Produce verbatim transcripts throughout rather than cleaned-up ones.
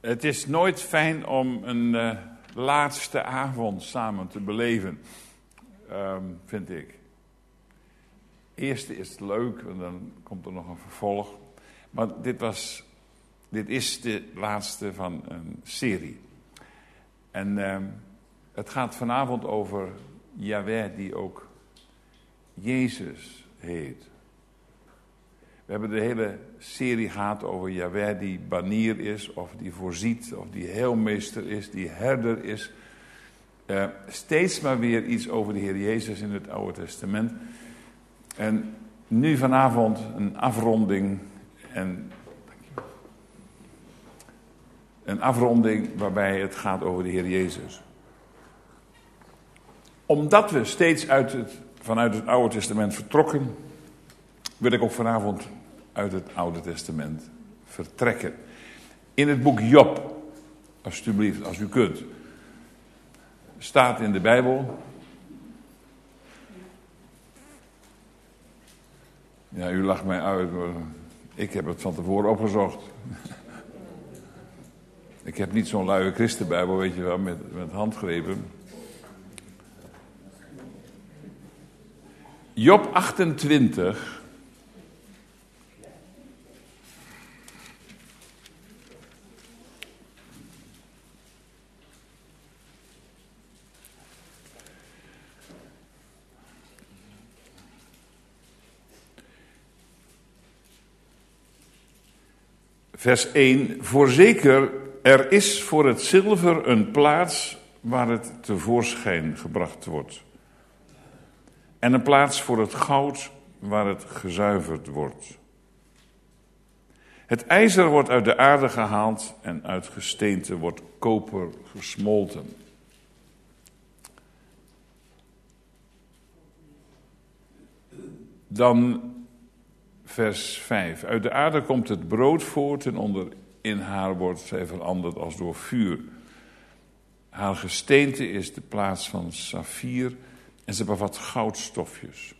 Het is nooit fijn om een uh, laatste avond samen te beleven, um, vind ik. Eerste is leuk, en dan komt er nog een vervolg. Maar dit, was, dit is de laatste van een serie. En uh, het gaat vanavond over Yahweh, die ook Jezus heet. We hebben de hele serie gehad over Yahweh die banier is, of die voorziet, of die heelmeester is, die herder is. Uh, steeds maar weer iets over de Heer Jezus in het Oude Testament. En nu vanavond een afronding. En, een afronding waarbij het gaat over de Heer Jezus. Omdat we steeds uit het, vanuit het Oude Testament vertrokken, wil ik ook vanavond uit het Oude Testament vertrekken. In het boek Job, alsjeblieft, als u kunt, staat in de Bijbel. Ja, u lacht mij uit, maar ik heb het van tevoren opgezocht. Ik heb niet zo'n luie christenbijbel, weet je wel, met, met handgrepen. Job achtentwintig. Vers één. Voorzeker, er is voor het zilver een plaats waar het tevoorschijn gebracht wordt. En een plaats voor het goud waar het gezuiverd wordt. Het ijzer wordt uit de aarde gehaald en uit gesteente wordt koper gesmolten. Dan vers vijf. Uit de aarde komt het brood voort en onder in haar wordt zij veranderd als door vuur. Haar gesteente is de plaats van saffier en ze bevat goudstofjes.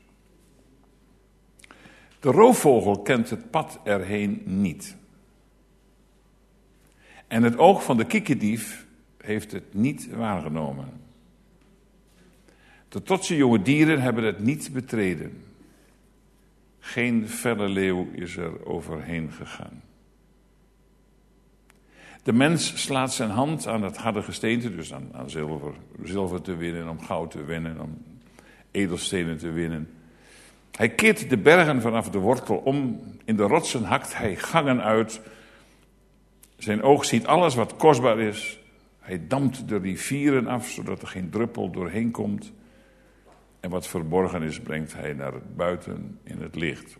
De roofvogel kent het pad erheen niet. En het oog van de kiekendief heeft het niet waargenomen. De trotse jonge dieren hebben het niet betreden. Geen felle leeuw is er overheen gegaan. De mens slaat zijn hand aan het harde gesteente, dus aan, aan zilver, zilver te winnen, om goud te winnen, om edelstenen te winnen. Hij keert de bergen vanaf de wortel om, in de rotsen hakt hij gangen uit. Zijn oog ziet alles wat kostbaar is. Hij dampt de rivieren af, zodat er geen druppel doorheen komt. En wat verborgen is, brengt hij naar het buiten in het licht.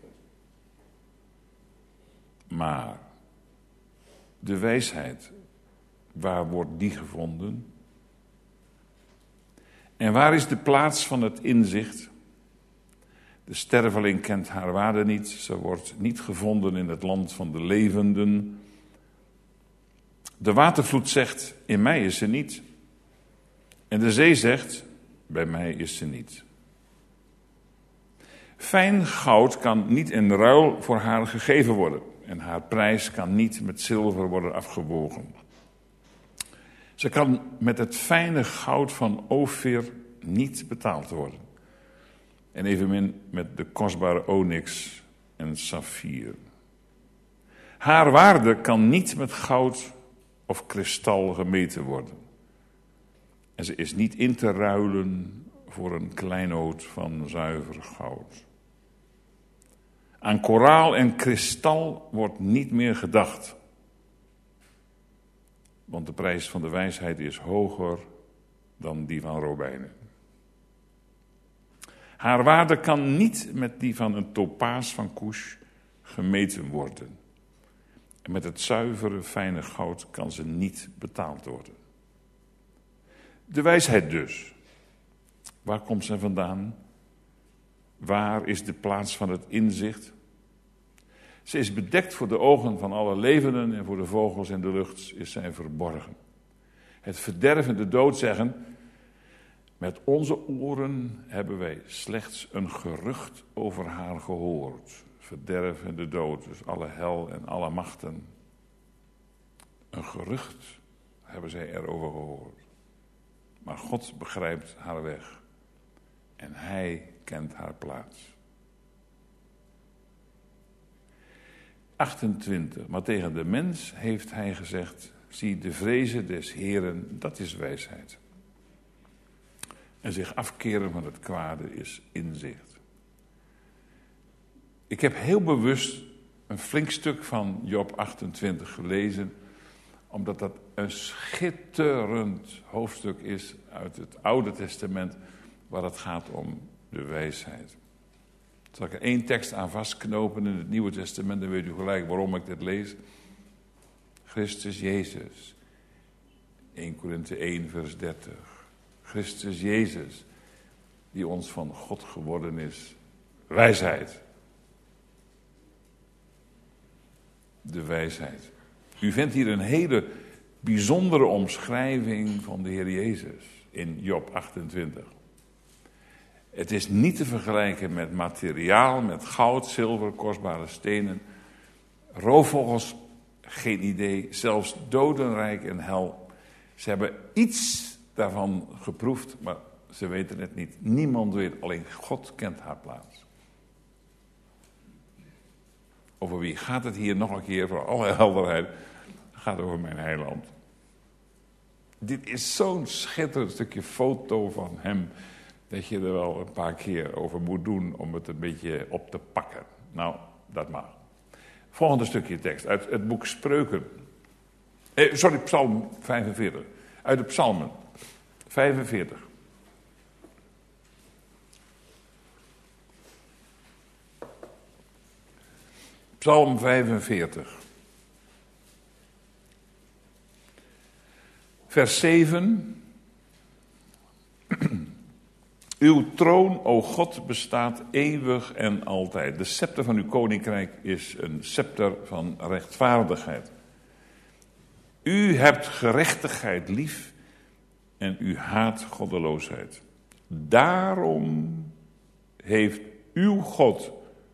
Maar de wijsheid, waar wordt die gevonden? En waar is de plaats van het inzicht? De sterveling kent haar waarde niet. Ze wordt niet gevonden in het land van de levenden. De watervloed zegt, in mij is ze niet. En de zee zegt, bij mij is ze niet. Fijn goud kan niet in ruil voor haar gegeven worden. En haar prijs kan niet met zilver worden afgewogen. Ze kan met het fijne goud van Ofir niet betaald worden. En evenmin met de kostbare onyx en saffier. Haar waarde kan niet met goud of kristal gemeten worden. En ze is niet in te ruilen voor een kleinood van zuiver goud. Aan koraal en kristal wordt niet meer gedacht. Want de prijs van de wijsheid is hoger dan die van robijnen. Haar waarde kan niet met die van een topaas van Kush gemeten worden. En met het zuivere, fijne goud kan ze niet betaald worden. De wijsheid dus. Waar komt ze vandaan? Waar is de plaats van het inzicht? Ze is bedekt voor de ogen van alle levenden en voor de vogels in de lucht is zij verborgen. Het verderf en de dood zeggen, met onze oren hebben wij slechts een gerucht over haar gehoord. Verderf en de dood, dus alle hel en alle machten. Een Een gerucht hebben zij erover gehoord. Maar God begrijpt haar weg. En hij kent haar plaats. achtentwintig. Maar tegen de mens heeft hij gezegd: zie, de vrezen des Heren, dat is wijsheid. En zich afkeren van het kwade is inzicht. Ik heb heel bewust een flink stuk van Job achtentwintig gelezen, omdat dat een schitterend hoofdstuk is uit het Oude Testament, waar het gaat om de wijsheid. Zal ik er één tekst aan vastknopen in het Nieuwe Testament, dan weet u gelijk waarom ik dit lees. Christus Jezus. eerste Korinthe één vers dertig. Christus Jezus, die ons van God geworden is. Wijsheid. De wijsheid. U vindt hier een hele bijzondere omschrijving van de Heer Jezus in Job achtentwintig. Het is niet te vergelijken met materiaal, met goud, zilver, kostbare stenen. Roofvogels, geen idee. Zelfs dodenrijk en hel. Ze hebben iets daarvan geproefd, maar ze weten het niet. Niemand weet, alleen God kent haar plaats. Over wie gaat het hier nog een keer, voor alle helderheid? Het gaat over mijn heiland. Dit is zo'n schitterend stukje foto van hem, dat je er wel een paar keer over moet doen om het een beetje op te pakken. Nou, dat mag. Volgende stukje tekst uit het boek Spreuken. Eh, sorry, Psalm vijfenveertig. Uit de Psalmen. vijfenveertig. Psalm vijfenveertig. Vers zeven. Uw troon, o God, bestaat eeuwig en altijd. De scepter van uw koninkrijk is een scepter van rechtvaardigheid. U hebt gerechtigheid lief en u haat goddeloosheid. Daarom heeft uw God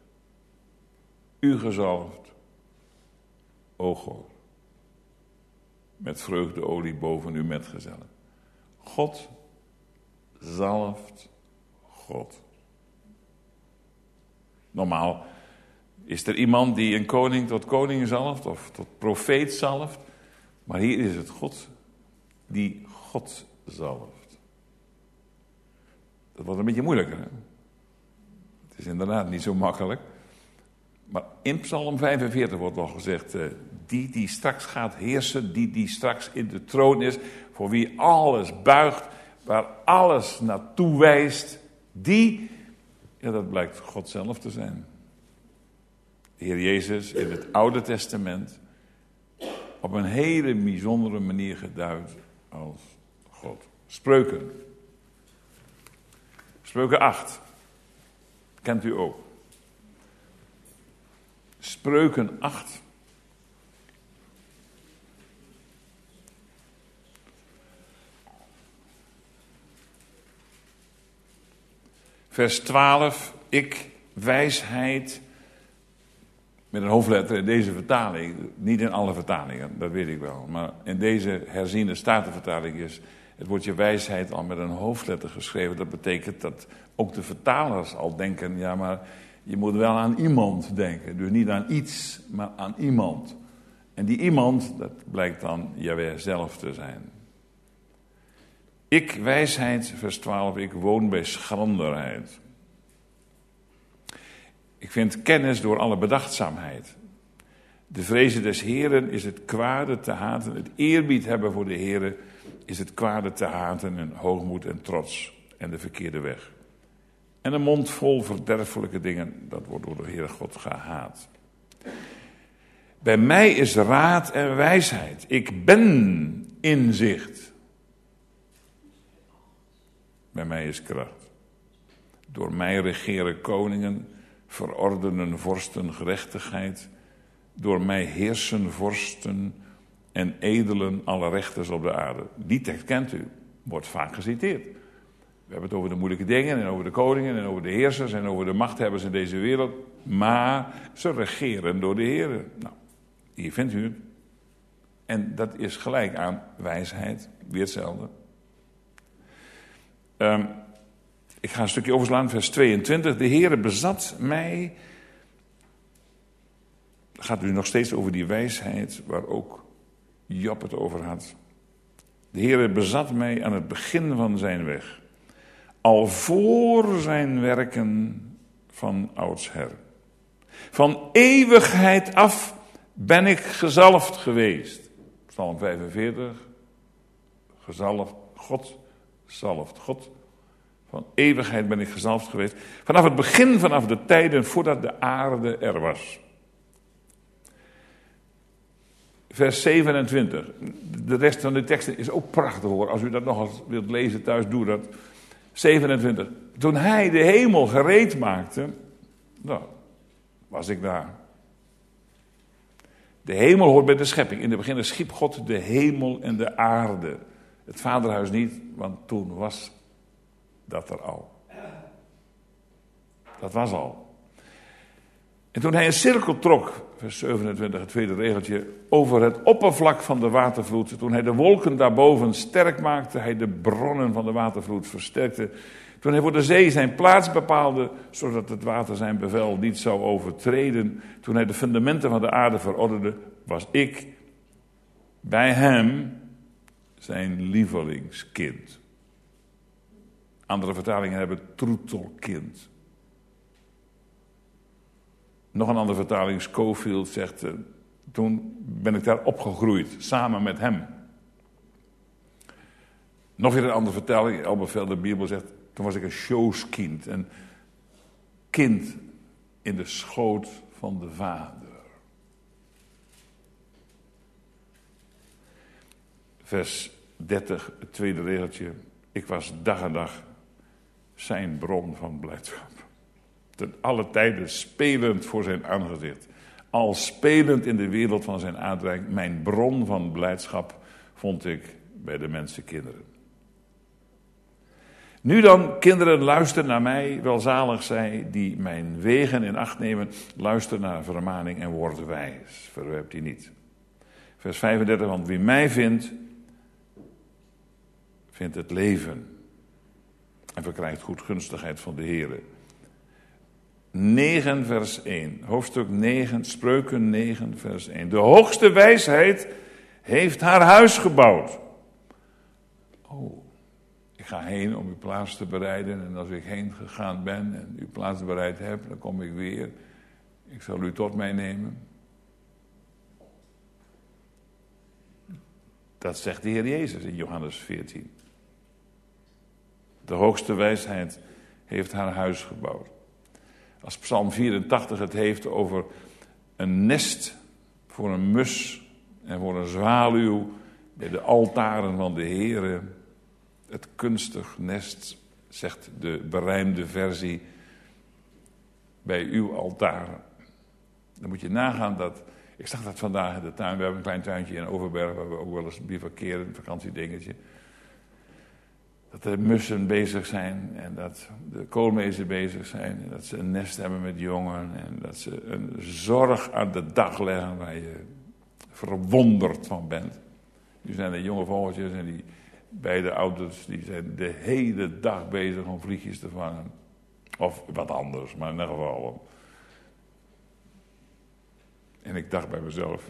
u gezalfd, o God, met vreugdeolie boven uw metgezellen. God zalft God. Normaal is er iemand die een koning tot koning zalft of tot profeet zalft. Maar hier is het God die God zalft. Dat wordt een beetje moeilijker. Hè? Het is inderdaad niet zo makkelijk. Maar in Psalm vijfenveertig wordt al gezegd, uh, die die straks gaat heersen, die die straks in de troon is, voor wie alles buigt, waar alles naartoe wijst, die, ja, dat blijkt God zelf te zijn. De Heer Jezus in het Oude Testament op een hele bijzondere manier geduid als God. Spreuken. Spreuken acht. Kent u ook. Spreuken acht. Vers twaalf. Ik, wijsheid, met een hoofdletter in deze vertaling, niet in alle vertalingen, dat weet ik wel. Maar in deze herziene statenvertaling is het woordje wijsheid al met een hoofdletter geschreven. Dat betekent dat ook de vertalers al denken, ja, maar je moet wel aan iemand denken. Dus niet aan iets, maar aan iemand. En die iemand, dat blijkt dan Jahweh zelf te zijn. Ik, wijsheid, vers twaalf, ik woon bij schranderheid. Ik vind kennis door alle bedachtzaamheid. De vrezen des Heren is het kwade te haten. Het eerbied hebben voor de Heren is het kwade te haten en hoogmoed en trots en de verkeerde weg. En een mond vol verderfelijke dingen, dat wordt door de Heere God gehaat. Bij mij is raad en wijsheid. Ik ben inzicht. Bij mij is kracht. Door mij regeren koningen, verordenen vorsten gerechtigheid. Door mij heersen vorsten en edelen alle rechters op de aarde. Die tekst kent u, wordt vaak geciteerd. We hebben het over de moeilijke dingen en over de koningen en over de heersers en over de machthebbers in deze wereld. Maar ze regeren door de Heer. Nou, hier vindt u het. En dat is gelijk aan wijsheid, weer hetzelfde. Um, ik ga een stukje overslaan, vers tweeëntwintig. De Heere bezat mij. Het gaat nu nog steeds over die wijsheid, waar ook Job het over had. De Heere bezat mij aan het begin van zijn weg, al voor zijn werken van oudsher. Van eeuwigheid af ben ik gezalfd geweest. Psalm vijfenveertig. Gezalfd, God zalft. God, van eeuwigheid ben ik gezalfd geweest. Vanaf het begin, vanaf de tijden voordat de aarde er was. Vers zevenentwintig. De rest van de teksten is ook prachtig hoor. Als u dat nog eens wilt lezen thuis, doe dat. zevenentwintig. Toen hij de hemel gereed maakte, nou, was ik daar. De hemel hoort bij de schepping. In het begin schiep God de hemel en de aarde. Het vaderhuis niet, want toen was dat er al. Dat was al. En toen hij een cirkel trok, vers zevenentwintig, het tweede regeltje, over het oppervlak van de watervloed, toen hij de wolken daarboven sterk maakte, hij de bronnen van de watervloed versterkte, toen hij voor de zee zijn plaats bepaalde, zodat het water zijn bevel niet zou overtreden, toen hij de fundamenten van de aarde verordende, was ik bij hem zijn lievelingskind. Andere vertalingen hebben troetelkind. Nog een andere vertaling, Scofield, zegt, uh, toen ben ik daar opgegroeid, samen met hem. Nog weer een andere vertaling, Elberfelder de Bijbel zegt, toen was ik een showskind, een kind in de schoot van de vader. Vers dertig, het tweede regeltje, ik was dag en dag zijn bron van blijdschap. Ten alle tijden spelend voor zijn aangezicht. Al spelend in de wereld van zijn aanreiking. Mijn bron van blijdschap vond ik bij de mensenkinderen. Nu dan, kinderen, luister naar mij. Welzalig zij die mijn wegen in acht nemen. Luister naar vermaning en word wijs. Verwerp die niet. Vers vijfendertig, want wie mij vindt, vindt het leven. En verkrijgt goedgunstigheid van de Heere. negen vers één. Hoofdstuk negen, Spreuken negen vers één. De hoogste wijsheid heeft haar huis gebouwd. Oh, ik ga heen om uw plaats te bereiden. En als ik heen gegaan ben en uw plaats bereid heb, dan kom ik weer. Ik zal u tot mij nemen. Dat zegt de Heer Jezus in Johannes veertien. De hoogste wijsheid heeft haar huis gebouwd. Als Psalm vierentachtig het heeft over een nest voor een mus en voor een zwaluw bij de altaren van de Heere. Het kunstig nest, zegt de berijmde versie, bij uw altaren. Dan moet je nagaan dat, ik zag dat vandaag in de tuin, we hebben een klein tuintje in Overberg waar we ook wel eens bivakeren, een vakantiedingetje. Dat de mussen bezig zijn en dat de koolmezen bezig zijn. En dat ze een nest hebben met jongen. En dat ze een zorg aan de dag leggen waar je verwonderd van bent. Nu zijn er jonge vogeltjes en die beide ouders die zijn de hele dag bezig om vliegjes te vangen. Of wat anders, maar in ieder geval. En ik dacht bij mezelf,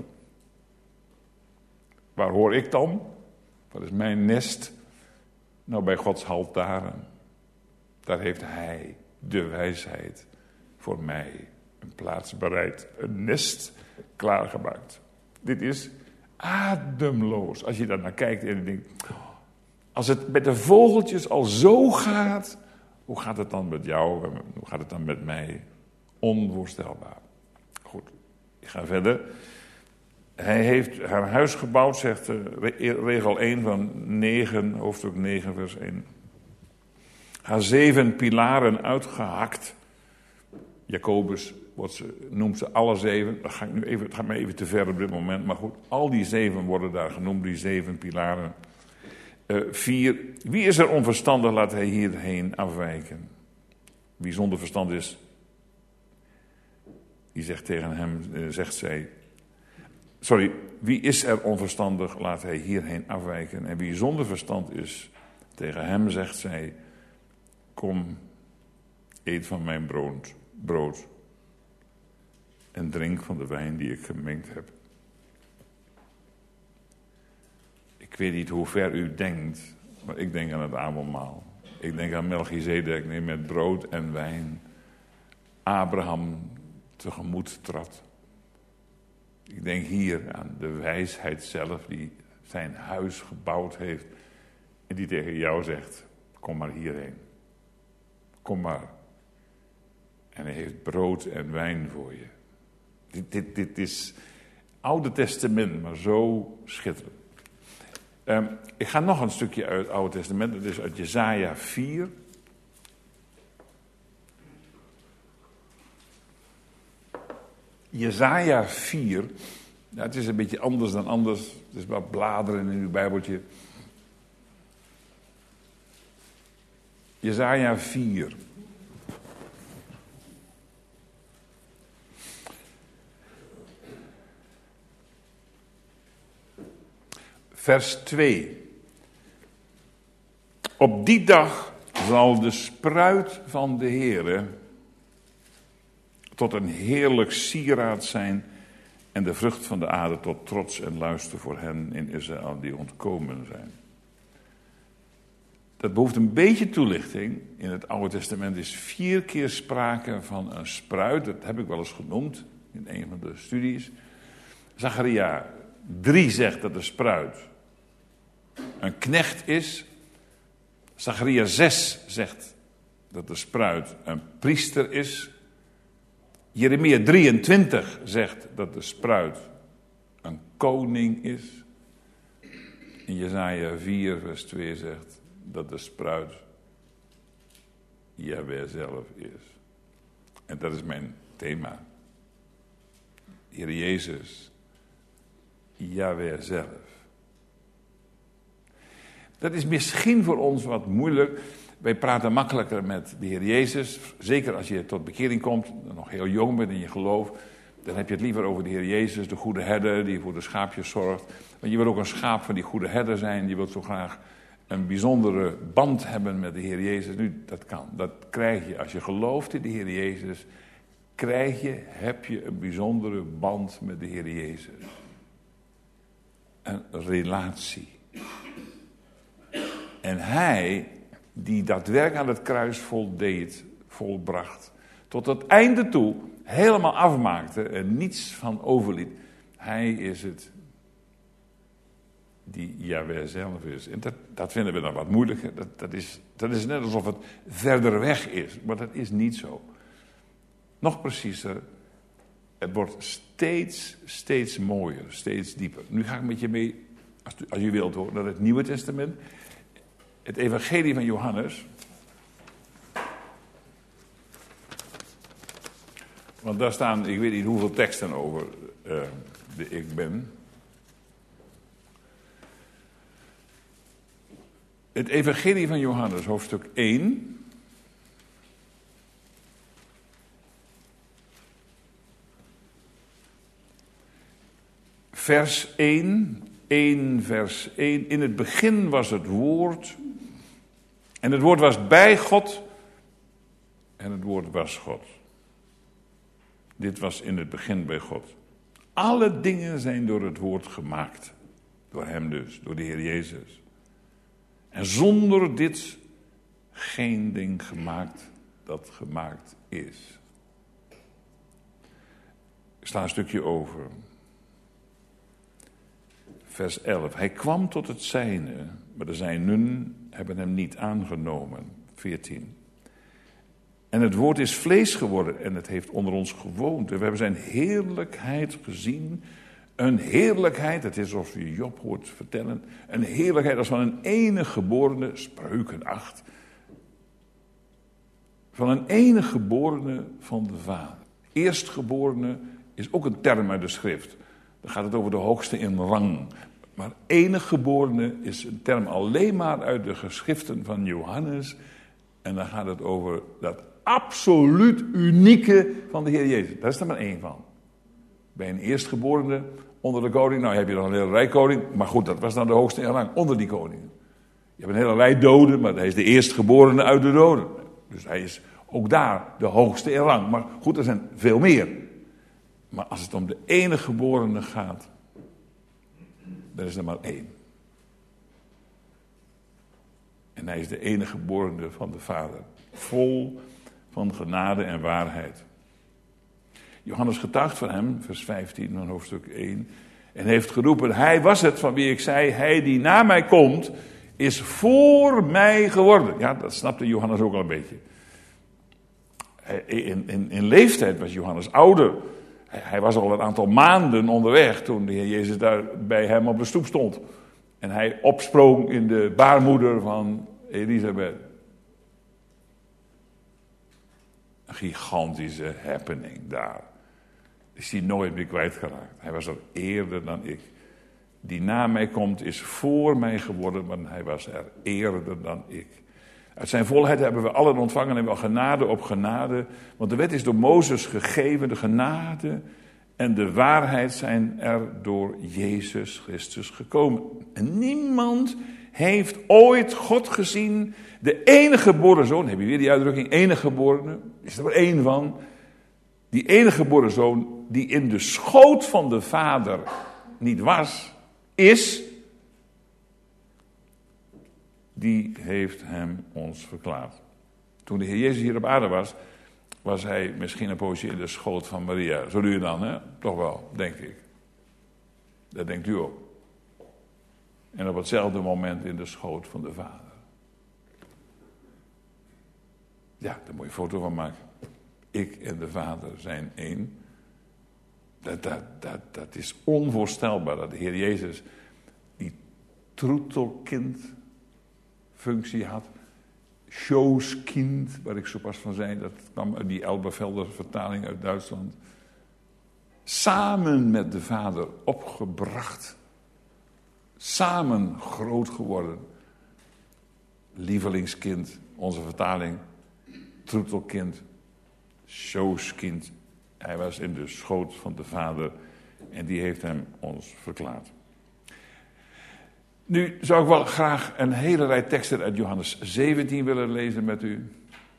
waar hoor ik dan? Wat is mijn nest? Nou, bij Gods altaren. Daar heeft Hij, de wijsheid, voor mij een plaats bereid. Een nest klaargemaakt. Dit is ademloos. Als je daar naar kijkt en je denkt, als het met de vogeltjes al zo gaat, hoe gaat het dan met jou? Hoe gaat het dan met mij? Onvoorstelbaar. Goed, ik ga verder. Hij heeft haar huis gebouwd, zegt regel één van negen, hoofdstuk negen, vers één. Haar zeven pilaren uitgehakt. Jacobus wordt ze, noemt ze alle zeven. Dat ga ik nu even, het gaat me even te ver op dit moment. Maar goed, al die zeven worden daar genoemd, die zeven pilaren. Uh, vier, wie is er onverstandig, laat hij hierheen afwijken. Wie zonder verstand is, die zegt tegen hem, uh, zegt zij... Sorry, wie is er onverstandig, laat hij hierheen afwijken. En wie zonder verstand is, tegen hem zegt zij, kom, eet van mijn brood, brood en drink van de wijn die ik gemengd heb. Ik weet niet hoe ver u denkt, maar ik denk aan het avondmaal. Ik denk aan Melchizedek, die met brood en wijn Abraham tegemoet trad. Ik denk hier aan de wijsheid zelf die zijn huis gebouwd heeft en die tegen jou zegt, kom maar hierheen. Kom maar. En hij heeft brood en wijn voor je. Dit, dit, dit is Oude Testament, maar zo schitterend. Um, ik ga nog een stukje uit het Oude Testament, dat is uit Jesaja vier. Jesaja vier, nou, het is een beetje anders dan anders. Het is wat bladeren in uw Bijbeltje. Jesaja vier. Vers twee. Op die dag zal de spruit van de Heere tot een heerlijk sieraad zijn en de vrucht van de aarde tot trots en luister voor hen in Israël die ontkomen zijn. Dat behoeft een beetje toelichting. In het Oude Testament is vier keer sprake van een spruit. Dat heb ik wel eens genoemd in een van de studies. Zacharia drie zegt dat de spruit een knecht is. Zacharia zes zegt dat de spruit een priester is. Jeremia drieëntwintig zegt dat de spruit een koning is. En Jesaja vier vers twee zegt dat de spruit Jahweh zelf is. En dat is mijn thema. Heer Jezus, Jahweh zelf. Dat is misschien voor ons wat moeilijk. Wij praten makkelijker met de Heer Jezus. Zeker als je tot bekering komt, nog heel jong bent in je geloof. Dan heb je het liever over de Heer Jezus, de goede herder die voor de schaapjes zorgt. Want je wil ook een schaap van die goede herder zijn. Je wilt zo graag een bijzondere band hebben met de Heer Jezus. Nu, dat kan. Dat krijg je. Als je gelooft in de Heer Jezus, krijg je, heb je een bijzondere band met de Heer Jezus. Een relatie. En hij, die dat werk aan het kruis voldeed, volbracht, tot het einde toe helemaal afmaakte en niets van overliet. Hij is het die Jahweh zelf is. En dat, dat vinden we dan wat moeilijker. Dat, dat, is, dat is net alsof het verder weg is, maar dat is niet zo. Nog preciezer, het wordt steeds, steeds mooier, steeds dieper. Nu ga ik met je mee, als u, als u wilt hoor, naar het Nieuwe Testament. Het evangelie van Johannes. Want daar staan, ik weet niet hoeveel teksten over uh, de ik ben. Het evangelie van Johannes, hoofdstuk één. Vers één. één vers één. In het begin was het woord. En het woord was bij God. En het woord was God. Dit was in het begin bij God. Alle dingen zijn door het woord gemaakt. Door hem dus, door de Heer Jezus. En zonder dit geen ding gemaakt dat gemaakt is. Ik sla een stukje over. Vers elf. Hij kwam tot het zijne, maar de zijnen hebben hem niet aangenomen. veertien. En het woord is vlees geworden en het heeft onder ons gewoond. En we hebben zijn heerlijkheid gezien. Een heerlijkheid, het is alsof je Job hoort vertellen. Een heerlijkheid als van een enige geborene, Spreuken acht. Van een enige geborene van de Vader. Eerstgeborene is ook een term uit de schrift. Dan gaat het over de hoogste in rang. Maar enig geborene is een term alleen maar uit de geschriften van Johannes. En dan gaat het over dat absoluut unieke van de Heer Jezus. Daar is er maar één van. Bij een eerstgeborene onder de koning. Nou heb je dan een hele rij koning. Maar goed, dat was dan de hoogste in rang, onder die koningen. Je hebt een hele rij doden, maar hij is de eerstgeborene uit de doden. Dus hij is ook daar de hoogste in rang. Maar goed, er zijn veel meer. Maar als het om de enige geborene gaat, dan is er maar één. En hij is de enige geborene van de Vader. Vol van genade en waarheid. Johannes getuigt van hem, vers vijftien van hoofdstuk één. En heeft geroepen, hij was het van wie ik zei, hij die na mij komt, is voor mij geworden. Ja, dat snapte Johannes ook al een beetje. In, in, in leeftijd was Johannes ouder. Hij, hij was al een aantal maanden onderweg toen de Heer Jezus daar bij hem op de stoep stond. En hij opsprong in de baarmoeder van Elisabeth. Een gigantische happening daar. Is hij nooit meer kwijtgeraakt. Hij was er eerder dan ik. Die na mij komt is voor mij geworden, maar hij was er eerder dan ik. Uit zijn volheid hebben we allen ontvangen en wel genade op genade. Want de wet is door Mozes gegeven, de genade en de waarheid zijn er door Jezus Christus gekomen. En niemand heeft ooit God gezien, de enige geboren zoon, heb je weer die uitdrukking, enige geborene, is er maar één van. Die enige geboren zoon die in de schoot van de Vader niet was, is, die heeft hem ons verklaard. Toen de Heer Jezus hier op aarde was, was hij misschien een poosje in de schoot van Maria. Zo doe je dan, hè? Toch wel, denk ik. Dat denkt u ook. En op hetzelfde moment in de schoot van de Vader. Ja, daar moet je een foto van maken. Ik en de Vader zijn één. Dat, dat, dat, dat is onvoorstelbaar dat de Heer Jezus die troetelkind functie had. Showskind, waar ik zo pas van zei, dat kwam uit die Elberfelder vertaling uit Duitsland. Samen met de Vader opgebracht. Samen groot geworden. Lievelingskind, onze vertaling. Troetelkind, showskind. Hij was in de schoot van de Vader en die heeft hem ons verklaard. Nu zou ik wel graag een hele rij teksten uit Johannes zeventien willen lezen met u.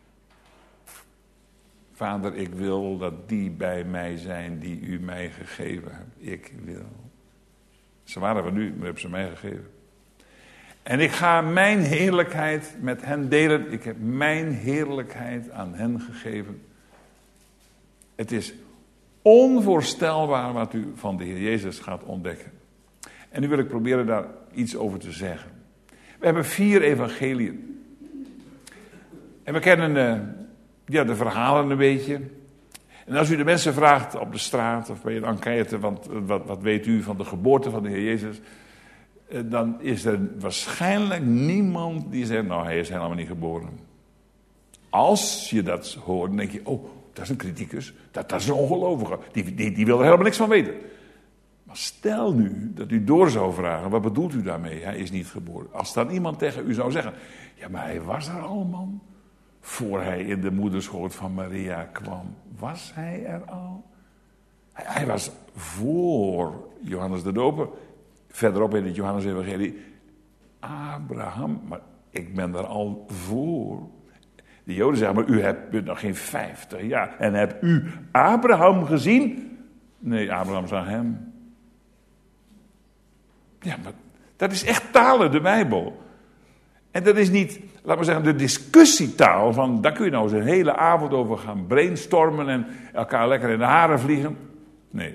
Vader, ik wil dat die bij mij zijn die u mij gegeven hebt. Ik wil. Ze waren van u, maar hebben ze mij gegeven. En ik ga mijn heerlijkheid met hen delen. Ik heb mijn heerlijkheid aan hen gegeven. Het is onvoorstelbaar wat u van de Heer Jezus gaat ontdekken. En nu wil ik proberen daar iets over te zeggen. We hebben vier evangeliën. En we kennen uh, ja, de verhalen een beetje. En als u de mensen vraagt op de straat of bij een enquête, want wat, wat weet u van de geboorte van de Heer Jezus? Uh, dan is er waarschijnlijk niemand die zegt, nou hij is helemaal niet geboren. Als je dat hoort, dan denk je, oh, dat is een criticus, dat, dat is een ongelovige, die, die, die wil er helemaal niks van weten. Maar stel nu dat u door zou vragen, wat bedoelt u daarmee? Hij is niet geboren. Als dan iemand tegen u zou zeggen, ja maar hij was er al, man. Voor hij in de moederschoot van Maria kwam, was hij er al. Hij, hij was voor Johannes de Doper, verderop in het Johannes-evangelie, Abraham, maar ik ben er al voor. De Joden zeggen, maar u hebt, u hebt nog geen vijftig jaar en hebt u Abraham gezien? Nee, Abraham zag hem. Ja, maar dat is echt talen, de Bijbel. En dat is niet, laten we zeggen, de discussietaal van, daar kun je nou eens een hele avond over gaan brainstormen en elkaar lekker in de haren vliegen. Nee.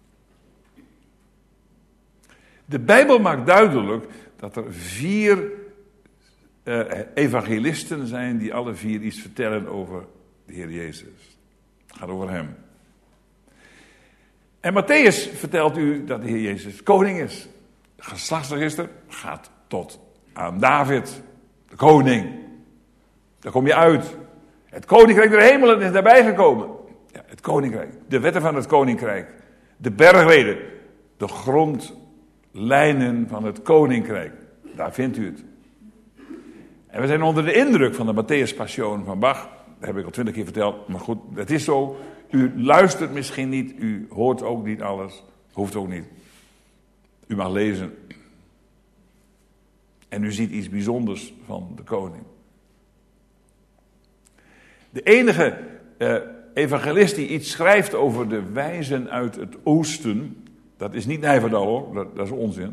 De Bijbel maakt duidelijk dat er vier uh, evangelisten zijn die alle vier iets vertellen over de Heer Jezus. Het gaat over hem. En Matthäus vertelt u dat de Heer Jezus koning is. Het geslachtsregister gaat tot aan David, de koning. Daar kom je uit. Het koninkrijk der hemelen is daarbij gekomen. Ja, het koninkrijk, de wetten van het koninkrijk, de bergreden, de grondlijnen van het koninkrijk. Daar vindt u het. En we zijn onder de indruk van de Matthäus-passion van Bach. Dat heb ik al twintig keer verteld, maar goed, dat is zo. U luistert misschien niet, u hoort ook niet alles, hoeft ook niet. U mag lezen. En u ziet iets bijzonders van de koning. De enige uh, evangelist die iets schrijft over de wijzen uit het oosten, dat is niet Nijverdal hoor, dat, dat is onzin.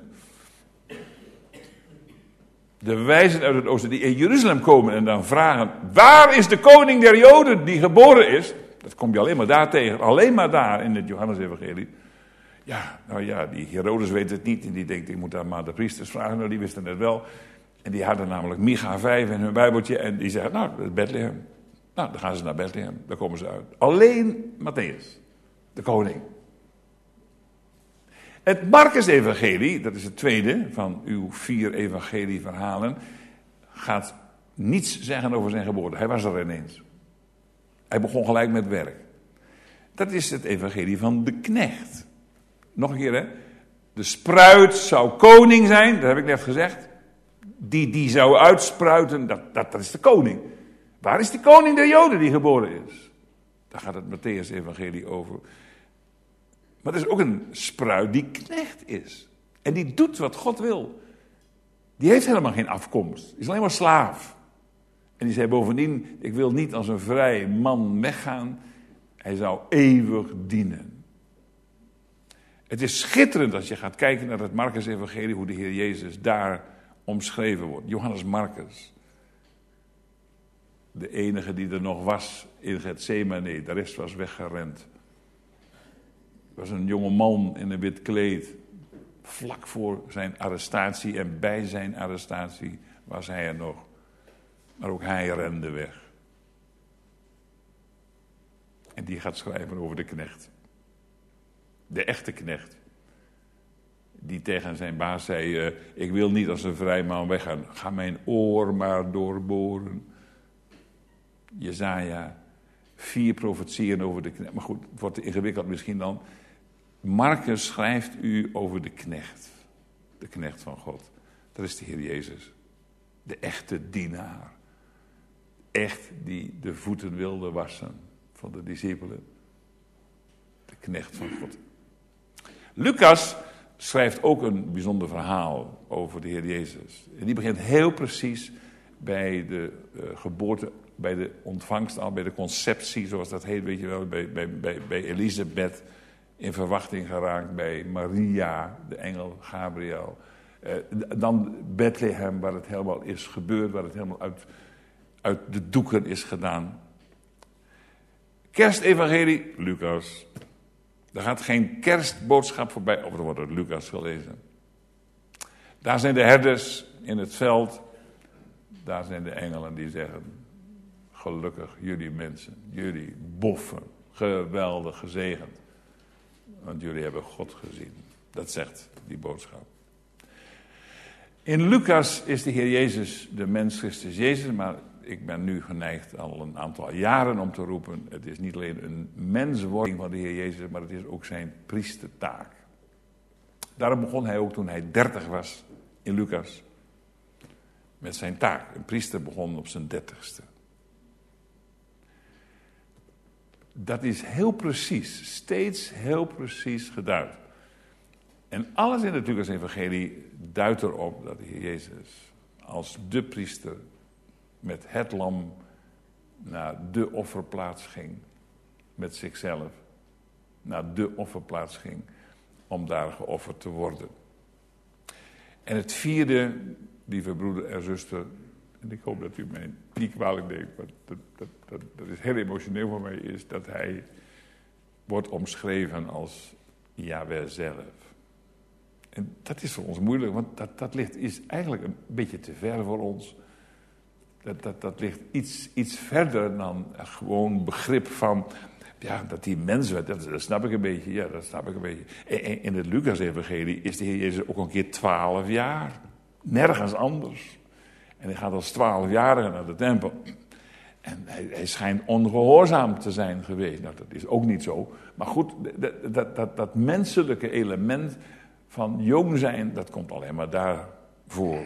De wijzen uit het oosten die in Jeruzalem komen en dan vragen, waar is de koning der Joden die geboren is? Dat kom je alleen maar daar tegen, alleen maar daar in het Johannesevangelie. Ja, nou ja, die Herodes weet het niet en die denkt, ik moet daar maar de priesters vragen. Nou, die wisten het wel. En die hadden namelijk Micha vijf in hun bijbeltje en die zeggen, nou, dat is Bethlehem. Nou, dan gaan ze naar Bethlehem, daar komen ze uit. Alleen Matthäus, de koning. Het Marcus-evangelie, dat is het tweede van uw vier evangelieverhalen, gaat niets zeggen over zijn geboorte. Hij was er ineens. Hij begon gelijk met werk. Dat is het evangelie van de knecht. Nog een keer, hè. De spruit zou koning zijn, dat heb ik net gezegd. Die die zou uitspruiten, dat, dat, dat is de koning. Waar is de koning der Joden die geboren is? Daar gaat het Matthäus-evangelie over. Maar het is ook een spruit die knecht is. En die doet wat God wil. Die heeft helemaal geen afkomst. Die is alleen maar slaaf. En die zei bovendien, ik wil niet als een vrij man weggaan. Hij zou eeuwig dienen. Het is schitterend als je gaat kijken naar het Marcus-evangelie, hoe de Heer Jezus daar omschreven wordt. Johannes Marcus. De enige die er nog was in Getsemane, de rest was weggerend. Er was een jonge man in een wit kleed. Vlak voor zijn arrestatie en bij zijn arrestatie was hij er nog. Maar ook hij rende weg. En die gaat schrijven over de knecht. De echte knecht. Die tegen zijn baas zei, uh, ik wil niet als een vrij man weggaan. Ga mijn oor maar doorboren. Jesaja, vier profetieën over de knecht. Maar goed, het wordt ingewikkeld misschien dan. Marcus schrijft u over de knecht. De knecht van God. Dat is de Heer Jezus. De echte dienaar. Echt die de voeten wilde wassen van de discipelen. De knecht van God. Lucas schrijft ook een bijzonder verhaal over de Heer Jezus. En die begint heel precies bij de uh, geboorte, bij de ontvangst al, bij de conceptie, zoals dat heet, weet je wel, bij, bij, bij, bij Elisabeth in verwachting geraakt, bij Maria, de engel Gabriel. Uh, dan Bethlehem, waar het helemaal is gebeurd, waar het helemaal uit, uit de doeken is gedaan. Kerstevangelie, Lucas. Er gaat geen kerstboodschap voorbij, of er wordt uit Lucas gelezen. Daar zijn de herders in het veld. Daar zijn de engelen die zeggen, gelukkig jullie mensen, jullie boffen, geweldig gezegend. Want jullie hebben God gezien. Dat zegt die boodschap. In Lucas is de Heer Jezus de mens Christus Jezus, maar ik ben nu geneigd al een aantal jaren om te roepen, het is niet alleen een menswording van de Heer Jezus, maar het is ook zijn priestertaak. Daarom begon hij ook toen hij dertig was in Lucas met zijn taak. Een priester begon op zijn dertigste. Dat is heel precies, steeds heel precies geduid. En alles in het Lucas-evangelie duidt erop dat de Heer Jezus als de priester met het lam naar de offerplaats ging, met zichzelf naar de offerplaats ging, om daar geofferd te worden. En het vierde, lieve broeder en zuster, en ik hoop dat u mij niet kwalijk neemt, maar dat, dat, dat, dat is heel emotioneel voor mij, is dat hij wordt omschreven als Yahweh zelf. En dat is voor ons moeilijk, want dat, dat ligt, is eigenlijk een beetje te ver voor ons. Dat, dat, dat ligt iets, iets verder dan gewoon begrip van, ja, dat die mens werd, dat, dat snap ik een beetje, ja, dat snap ik een beetje. In, in het Lucas-evangelie is de Heer Jezus ook een keer twaalf jaar. Nergens anders. En hij gaat als twaalfjarige naar de tempel. En hij, hij schijnt ongehoorzaam te zijn geweest. Nou, dat is ook niet zo. Maar goed, dat, dat, dat, dat menselijke element van jong zijn, dat komt alleen maar daar voor.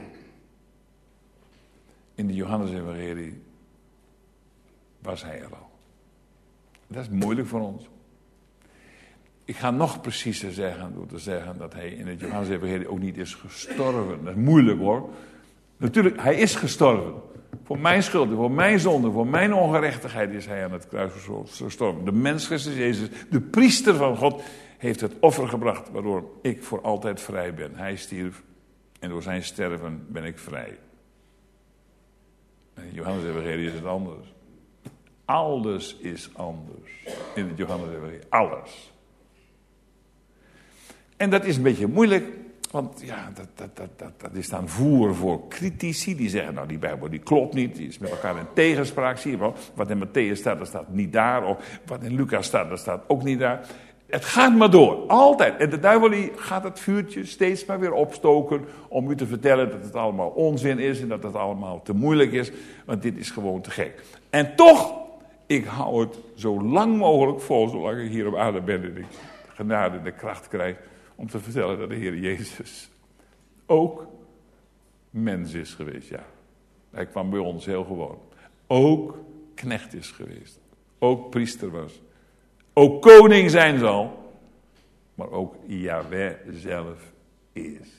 In de Johannesevangelie was hij er al. Dat is moeilijk voor ons. Ik ga nog preciezer zeggen door te zeggen dat hij in het Johannes-evangelie ook niet is gestorven. Dat is moeilijk hoor. Natuurlijk, hij is gestorven. Voor mijn schuld, voor mijn zonde, voor mijn ongerechtigheid is hij aan het kruis gestorven. De mens Christus Jezus, de priester van God, heeft het offer gebracht waardoor ik voor altijd vrij ben. Hij stierf en door zijn sterven ben ik vrij. In het Johannes-evangelie is het anders. Alles is anders in het Johannes-evangelie. Alles. En dat is een beetje moeilijk, want ja, dat, dat, dat, dat, dat is dan voer voor critici die zeggen, nou die Bijbel die klopt niet, die is met elkaar in tegenspraak, zie je wel. Wat in Matthäus staat, dat staat niet daar, of wat in Lucas staat, dat staat ook niet daar. Het gaat maar door, altijd. En de duivel die gaat het vuurtje steeds maar weer opstoken om u te vertellen dat het allemaal onzin is en dat het allemaal te moeilijk is, want dit is gewoon te gek. En toch, ik hou het zo lang mogelijk vol, zolang ik hier op aarde ben en ik genade en de kracht krijg om te vertellen dat de Heer Jezus ook mens is geweest, ja. Hij kwam bij ons heel gewoon. Ook knecht is geweest. Ook priester was. Ook koning zijn zal. Maar ook Yahweh zelf is.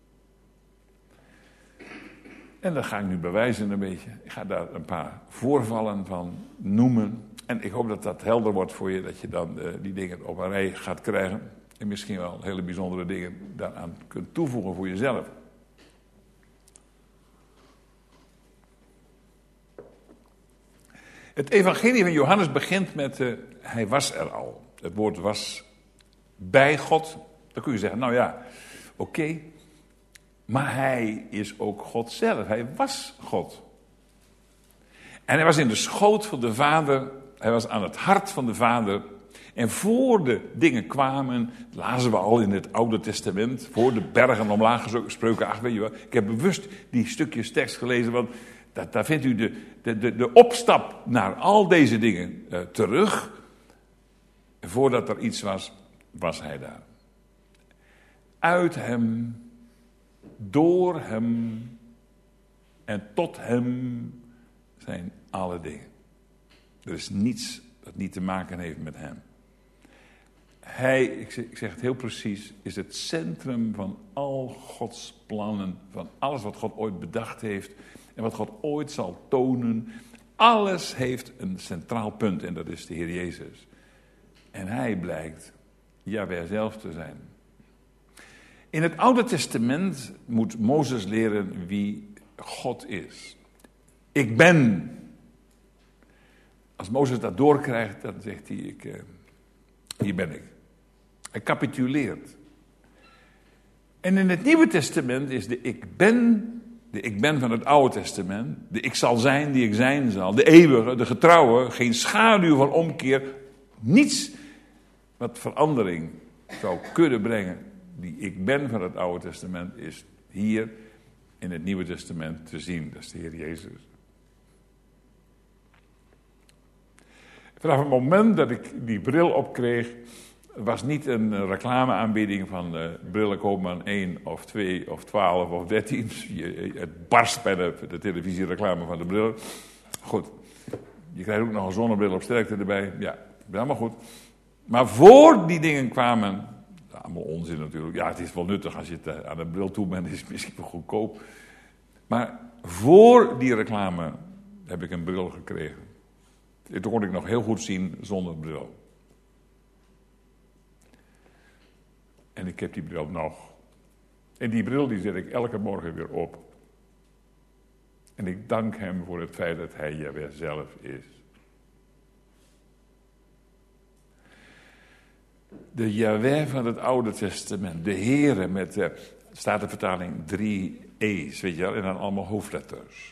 En dat ga ik nu bewijzen een beetje. Ik ga daar een paar voorvallen van noemen. En ik hoop dat dat helder wordt voor je, dat je dan uh, die dingen op een rij gaat krijgen. En misschien wel hele bijzondere dingen daaraan kunt toevoegen voor jezelf. Het evangelie van Johannes begint met, uh, hij was er al. Het woord was bij God. Dan kun je zeggen, nou ja, oké. Okay. Maar hij is ook God zelf. Hij was God. En hij was in de schoot van de Vader. Hij was aan het hart van de Vader. En voor de dingen kwamen, lazen we al in het Oude Testament, voor de bergen omlaag gesproken. Ach, weet je wel, ik heb bewust die stukjes tekst gelezen, want dat, daar vindt u de, de, de, de opstap naar al deze dingen uh, terug. En voordat er iets was, was hij daar. Uit hem, door hem en tot hem zijn alle dingen. Er is niets dat niet te maken heeft met hem. Hij, ik zeg, ik zeg het heel precies, is het centrum van al Gods plannen, van alles wat God ooit bedacht heeft en wat God ooit zal tonen. Alles heeft een centraal punt en dat is de Heer Jezus. En hij blijkt Yahweh zelf te zijn. In het Oude Testament moet Mozes leren wie God is. Ik ben. Als Mozes dat doorkrijgt, dan zegt hij, ik, uh, hier ben ik. Hij capituleert. En in het Nieuwe Testament is de ik ben, de ik ben van het Oude Testament, de ik zal zijn die ik zijn zal, de eeuwige, de getrouwe, geen schaduw van omkeer, niets wat verandering zou kunnen brengen. Die ik ben van het Oude Testament is hier in het Nieuwe Testament te zien. Dat is de Heer Jezus. Vanaf het moment dat ik die bril opkreeg, was niet een reclameaanbieding van uh, brillen koop maar één of twee of twaalf of dertien. Het barst bij de, de televisiereclame van de bril. Goed, je krijgt ook nog een zonnebril op sterkte erbij. Ja, helemaal goed. Maar voor die dingen kwamen, allemaal onzin natuurlijk. Ja, het is wel nuttig als je het aan een bril toe bent, is het misschien wel goedkoop. Maar voor die reclame heb ik een bril gekregen. Toen kon ik nog heel goed zien zonder bril. En ik heb die bril nog. En die bril die zet ik elke morgen weer op. En ik dank hem voor het feit dat hij Yahweh zelf is. De Yahweh van het Oude Testament. De Heere met de Statenvertaling drie E's. Weet je wel? En dan allemaal hoofdletters.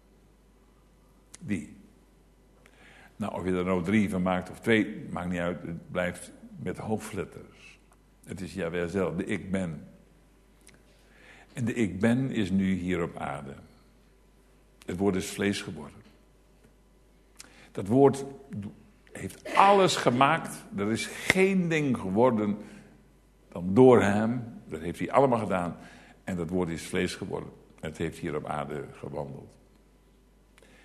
Die. Nou, of je er nou drie van maakt of twee, maakt niet uit. Het blijft met hoofdletters. Het is Yahweh zelf, de ik ben. En de ik ben is nu hier op aarde. Het woord is vlees geworden. Dat woord heeft alles gemaakt. Er is geen ding geworden dan door hem. Dat heeft hij allemaal gedaan. En dat woord is vlees geworden. Het heeft hier op aarde gewandeld.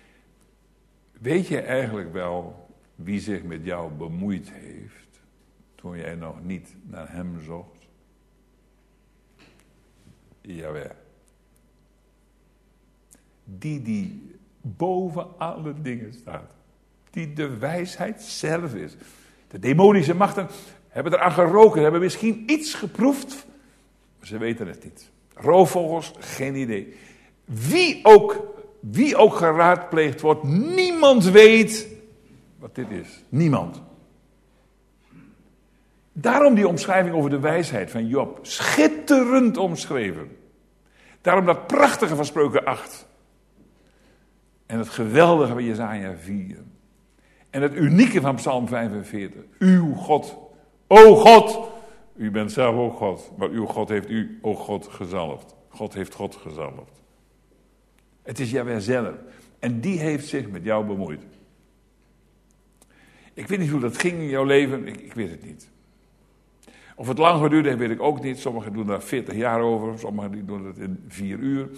Weet je eigenlijk wel wie zich met jou bemoeid heeft? toen jij nog niet naar hem zocht. Jawel. Die die boven alle dingen staat. Die de wijsheid zelf is. De demonische machten hebben eraan geroken, hebben misschien iets geproefd, maar ze weten het niet. Roofvogels, geen idee. Wie ook, wie ook geraadpleegd wordt, niemand weet wat dit is. Niemand. Daarom die omschrijving over de wijsheid van Job. Schitterend omschreven. Daarom dat prachtige van Spreuken acht. En het geweldige van Jesaja vier. En het unieke van Psalm vijfenveertig. Uw God, o God. U bent zelf ook God. Maar uw God heeft u, o God, gezalfd. God heeft God gezalfd. Het is Jahweh zelf. En die heeft zich met jou bemoeid. Ik weet niet hoe dat ging in jouw leven. Ik, ik weet het niet. Of het lang geduurd heeft, weet ik ook niet. Sommigen doen daar veertig jaar over. Sommigen doen het in vier uur.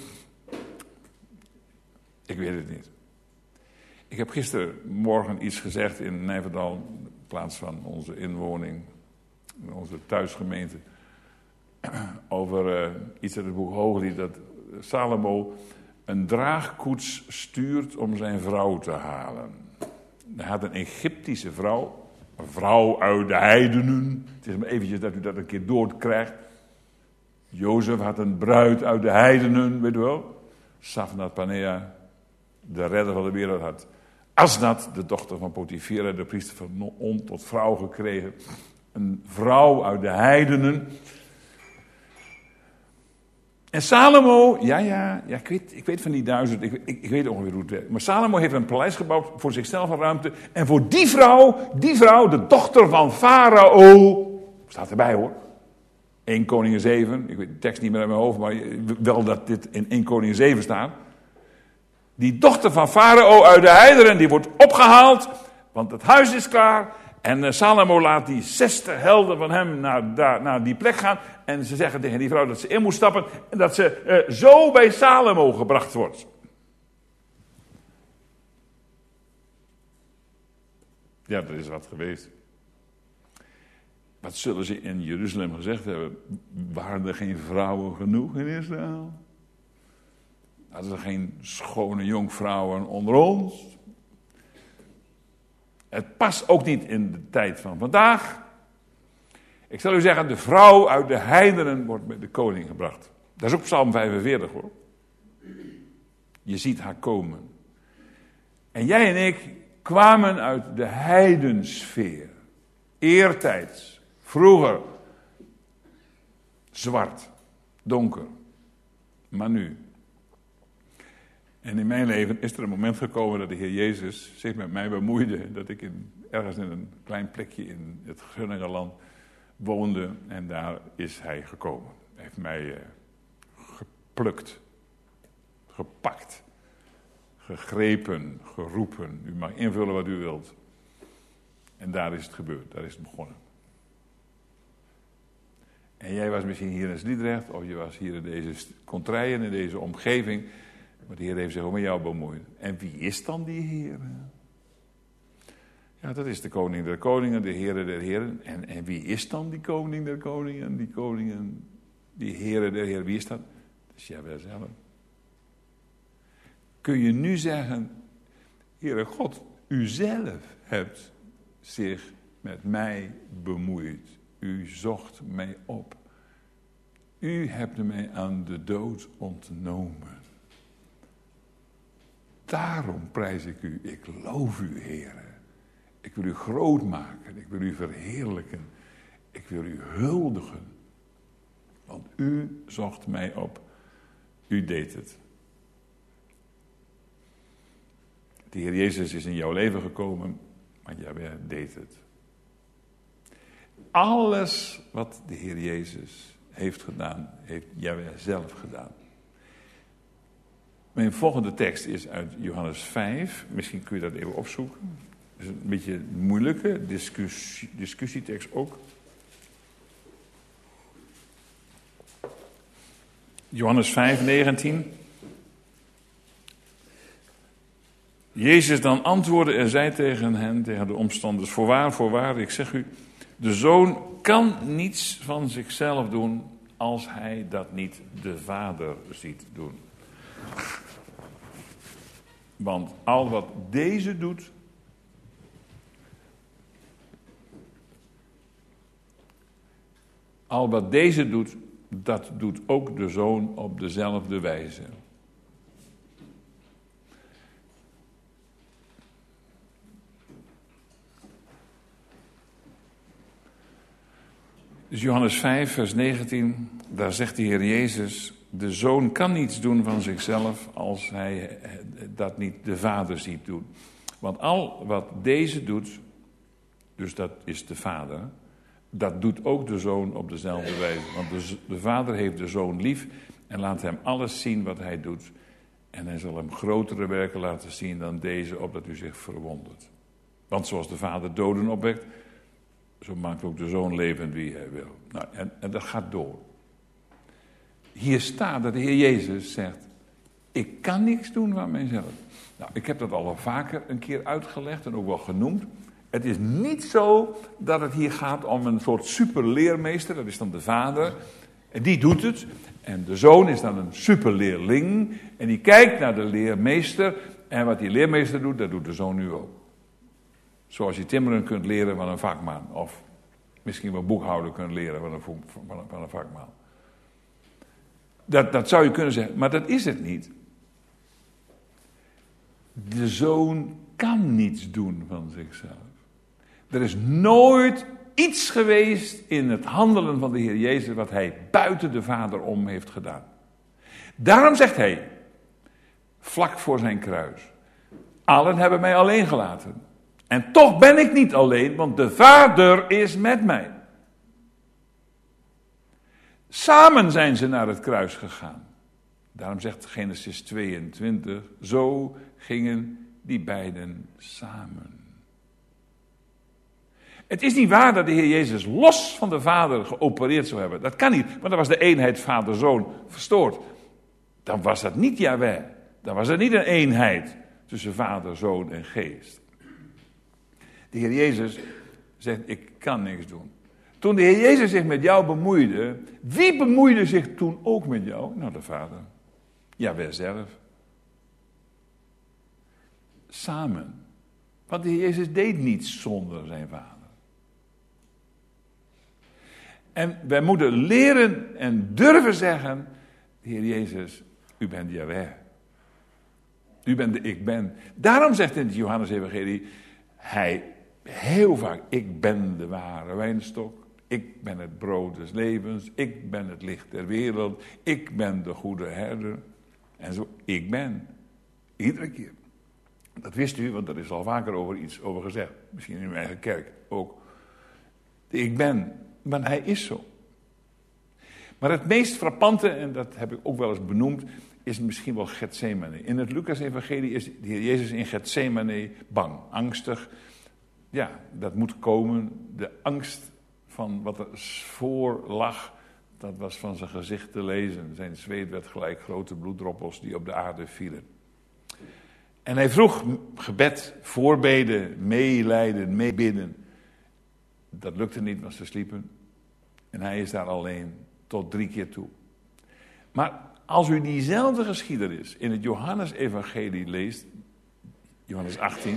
Ik weet het niet. Ik heb gistermorgen iets gezegd in Nijverdal, in plaats van onze inwoning, in onze thuisgemeente, over uh, iets uit het boek Hooglied, dat Salomo een draagkoets stuurt om zijn vrouw te halen. Hij had een Egyptische vrouw, een vrouw uit de heidenen. Het is maar eventjes dat u dat een keer doorkrijgt. Jozef had een bruid uit de heidenen, weet u wel. Safnat Panea, de redder van de wereld, had Asnat, de dochter van Potifera, de priester van On, tot vrouw gekregen. Een vrouw uit de heidenen. En Salomo, ja, ja, ja ik, weet, ik weet van die duizend, ik, ik, ik weet ongeveer hoe het werkt. Maar Salomo heeft een paleis gebouwd voor zichzelf een ruimte. En voor die vrouw, die vrouw, de dochter van Farao, staat erbij hoor. Eerste Koningen zeven, ik weet de tekst niet meer uit mijn hoofd, maar wel dat dit in Eerste Koningen zeven staat. Die dochter van Farao uit de heideren, die wordt opgehaald, want het huis is klaar. En uh, Salomo laat die zestig helden van hem naar, daar, naar die plek gaan. En ze zeggen tegen die vrouw dat ze in moet stappen. En dat ze uh, zo bij Salomo gebracht wordt. Ja, dat is wat geweest. Wat zullen ze in Jeruzalem gezegd hebben? Waren er geen vrouwen genoeg in Israël? Hadden er geen schone jonkvrouwen onder ons? Het past ook niet in de tijd van vandaag. Ik zal u zeggen, de vrouw uit de heidenen wordt met de koning gebracht. Dat is ook Psalm vijfenveertig hoor. Je ziet haar komen. En jij en ik kwamen uit de heidensfeer. Eertijds, vroeger. Zwart, donker. Maar nu. En in mijn leven is er een moment gekomen dat de Heer Jezus zich met mij bemoeide. Dat ik in, ergens in een klein plekje in het Gunningenland woonde. En daar is hij gekomen. Hij heeft mij uh, geplukt. Gepakt. Gegrepen. Geroepen. U mag invullen wat u wilt. En daar is het gebeurd. Daar is het begonnen. En jij was misschien hier in Sliedrecht. Of je was hier in deze contraien, in deze omgeving. Maar de Heer heeft zich ook met jou bemoeid. En wie is dan die Heer? Ja, dat is de koning der koningen, de Heer der heren. En, en wie is dan die koning der koningen? Die koningen, die Heer der heren. Wie is dat? Dat is Jahweh zelf. Kun je nu zeggen, Heere God, u zelf hebt zich met mij bemoeid. U zocht mij op. U hebt mij aan de dood ontnomen. Daarom prijs ik u, ik loof u, Heere. Ik wil u groot maken, ik wil u verheerlijken, ik wil u huldigen. Want u zocht mij op, u deed het. De Heer Jezus is in jouw leven gekomen, maar Jahweh deed het. Alles wat de Heer Jezus heeft gedaan, heeft Jahweh zelf gedaan. Mijn volgende tekst is uit Johannes vijf. Misschien kun je dat even opzoeken. Dat is een beetje een moeilijke discussie, discussietekst ook. Johannes vijf, negentien. Jezus dan antwoordde en zei tegen hen, tegen de omstanders: Voorwaar, voorwaar, ik zeg u, De Zoon kan niets van zichzelf doen als hij dat niet de Vader ziet doen. Want al wat deze doet, al wat deze doet, dat doet ook de Zoon op dezelfde wijze. Dus Johannes vijf, vers negentien, daar zegt de Heer Jezus: de Zoon kan niets doen van zichzelf als hij dat niet de Vader ziet doen. Want al wat deze doet, dus dat is de Vader, dat doet ook de Zoon op dezelfde wijze. Want de, de Vader heeft de Zoon lief en laat hem alles zien wat hij doet. En hij zal hem grotere werken laten zien dan deze, opdat u zich verwondert. Want zoals de Vader doden opwekt, zo maakt ook de Zoon levend wie hij wil. Nou, en, en dat gaat door. Hier staat dat de Heer Jezus zegt: ik kan niks doen van mijzelf. Nou, ik heb dat al wel vaker een keer uitgelegd en ook wel genoemd. Het is niet zo dat het hier gaat om een soort superleermeester, dat is dan de Vader. En die doet het. En de Zoon is dan een superleerling. En die kijkt naar de leermeester. En wat die leermeester doet, dat doet de Zoon nu ook. Zoals je timmeren kunt leren van een vakman. Of misschien wel boekhouden kunt leren van een, van een vakman. Dat, dat zou je kunnen zeggen, maar dat is het niet. De Zoon kan niets doen van zichzelf. Er is nooit iets geweest in het handelen van de Heer Jezus wat hij buiten de Vader om heeft gedaan. Daarom zegt hij, vlak voor zijn kruis: allen hebben mij alleen gelaten. En toch ben ik niet alleen, want de Vader is met mij. Samen zijn ze naar het kruis gegaan. Daarom zegt Genesis tweeëntwintig, zo gingen die beiden samen. Het is niet waar dat de Heer Jezus los van de Vader geopereerd zou hebben. Dat kan niet, want dan was de eenheid Vader-Zoon verstoord. Dan was dat niet Jahweh. Dan was er niet een eenheid tussen Vader, Zoon en Geest. De Heer Jezus zegt, ik kan niks doen. Toen de Heer Jezus zich met jou bemoeide, wie bemoeide zich toen ook met jou? Nou, de Vader. Jahweh zelf. Samen. Want de Heer Jezus deed niets zonder zijn Vader. En wij moeten leren en durven zeggen, de Heer Jezus, u bent Jahweh. U bent de ik ben. Daarom zegt in het Johannes-evangelie hij heel vaak, ik ben de ware wijnstok. Ik ben het brood des levens. Ik ben het licht der wereld. Ik ben de goede herder. En zo, ik ben. Iedere keer. Dat wist u, want er is al vaker over iets over gezegd. Misschien in uw eigen kerk ook. Ik ben. Maar hij is zo. Maar het meest frappante, en dat heb ik ook wel eens benoemd, is misschien wel Getsemane. In het Lucas-evangelie is de Heer Jezus in Getsemane bang, angstig. Ja, dat moet komen. De angst van wat er voor lag, dat was van zijn gezicht te lezen. Zijn zweet werd gelijk grote bloeddroppels die op de aarde vielen. En hij vroeg gebed, voorbeden, meelijden, meebidden. Dat lukte niet, want ze sliepen. En hij is daar alleen tot drie keer toe. Maar als u diezelfde geschiedenis in het Johannes-evangelie leest, Johannes achttien,